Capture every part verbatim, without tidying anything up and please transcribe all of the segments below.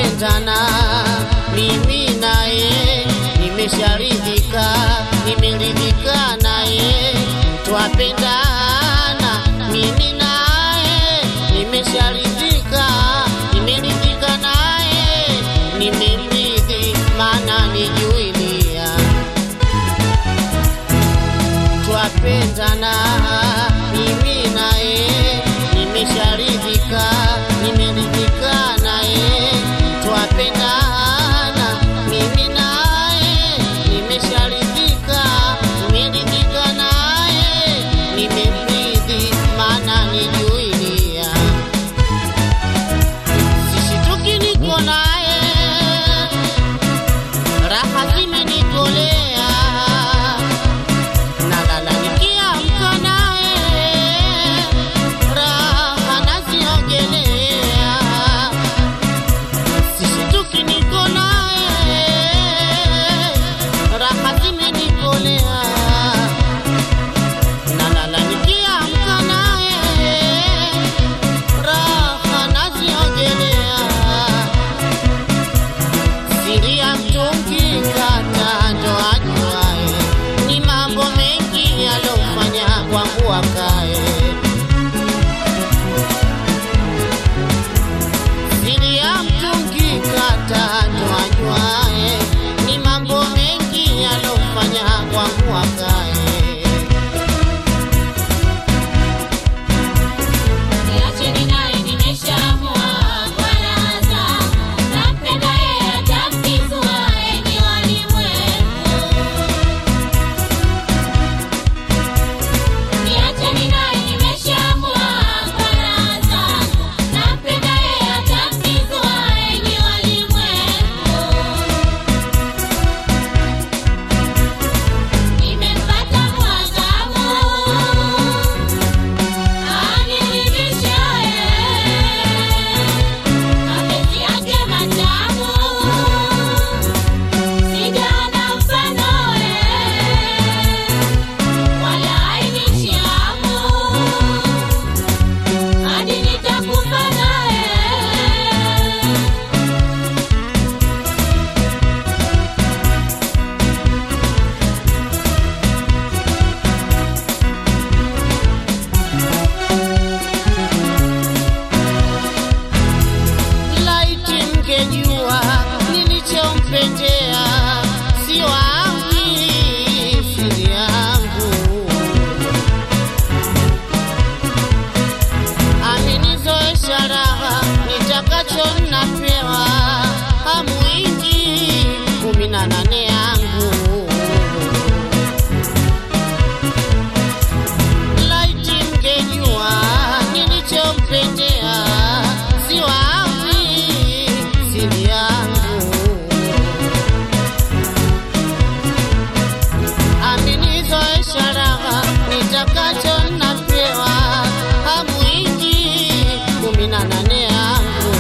twapendana mimi naye, nimesharidhika, nimeridhika naye. Twapendana mimi naye, nimesharidhika, nimeridhika naye. Nimemridhi maana nijuilia. Twapendana mimi naye, nimesharidhika, nimeridhika naye. Twapendana mimi naye, nimesharidhika, nimeridhika naye. Nimemridhi maana nijuilia. Sishituki niko naye, raha zimenikolea. Nalala nikiamka naye, raha naziogelea. Sishituki niko naye, raha zimenikolea. Nalala nikiamka naye, raha naziogelea. Siri ya mtungi kata ndo ajuae, ni mambo mengi alofanya kwangu akae. Siri ya mtungi kata ndo ajuae, ni mambo mengi alofanya kwangu akae. Niacheni naye nimeshaamua kwa raha zangu. Nampenda yeye hata mkizua enyi walimwengu. Niacheni naye nimeshaamua kwa raha zangu. Nampenda yeye hata mkizua enyi walimwengu. Nimempata mwanadamu aniridhisha yeye, mapenzi yake matamu sijaona mfano yeye, wala hainishamu hadi nitakufa naye. Laiti mngejua nilichompendea, si wangu, siri yangu. Amenizoesha raha, nitakacho napewa. Hamwingi kumi na nane yangu. Laiti mngejua nilichompendea, si wangu, siri yangu. Amenizoesha raha, nitakacho napewa. Hamwingi kumi na nane yangu.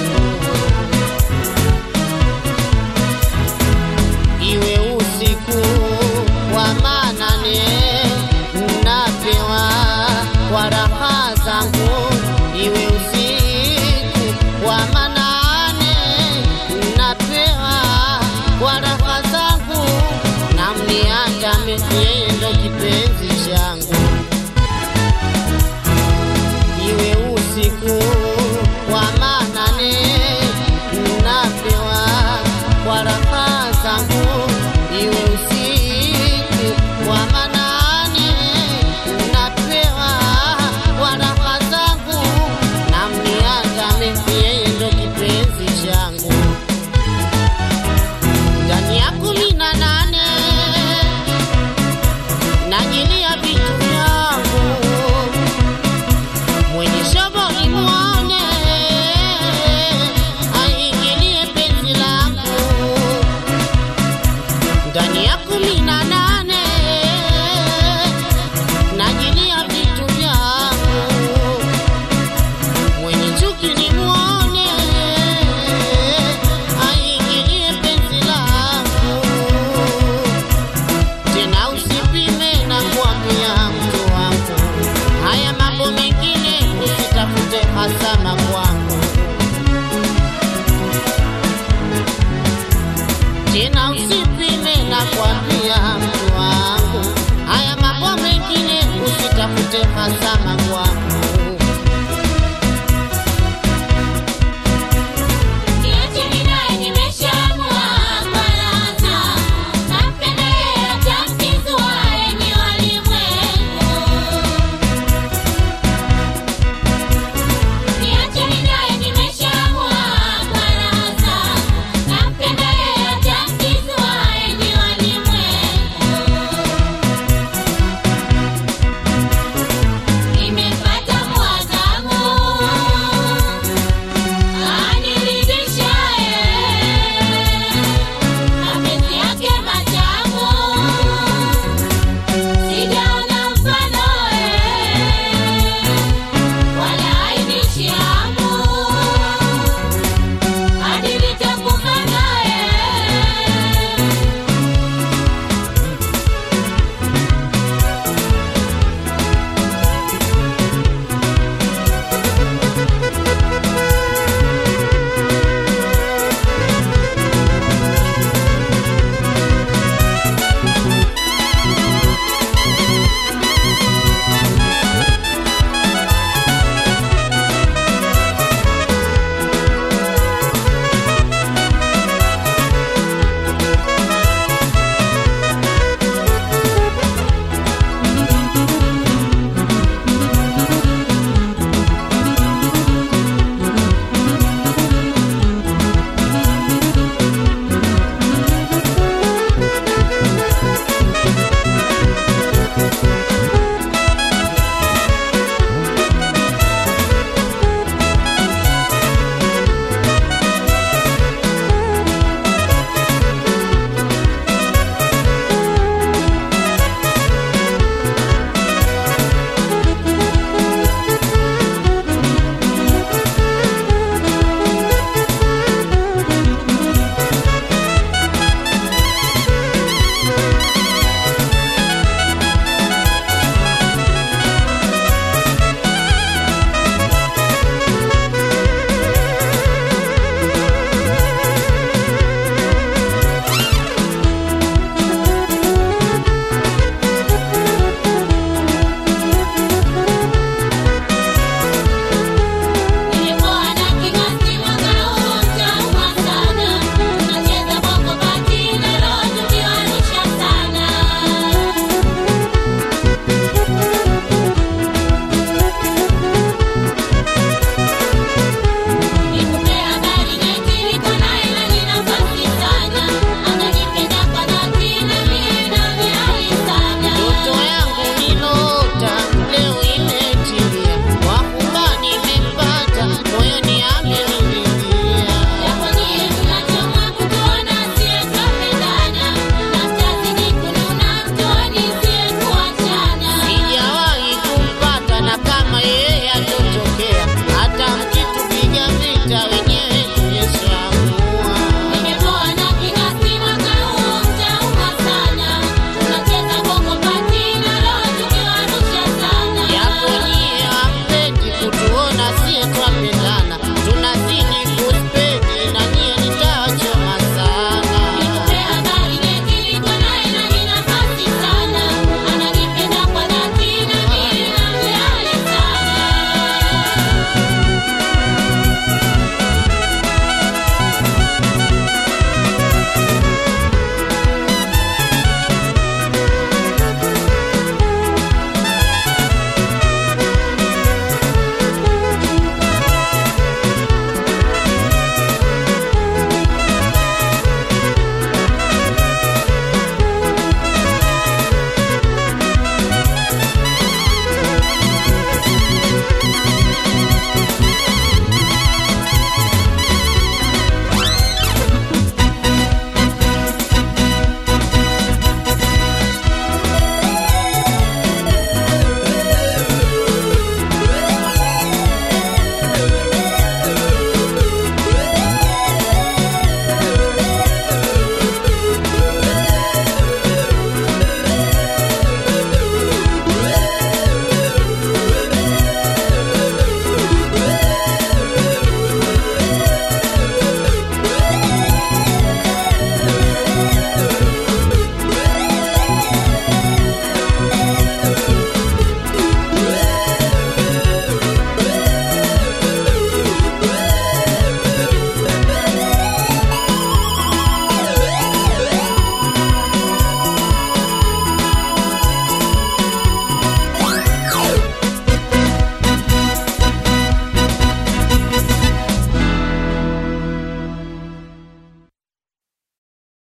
Iwe usiku wa manane, napewa kwa raha zangu. Iwe usiku wa manane, napewa kwa raha zangu. Na mniandame, yeye ndo kipenzi changu. Iwe usiku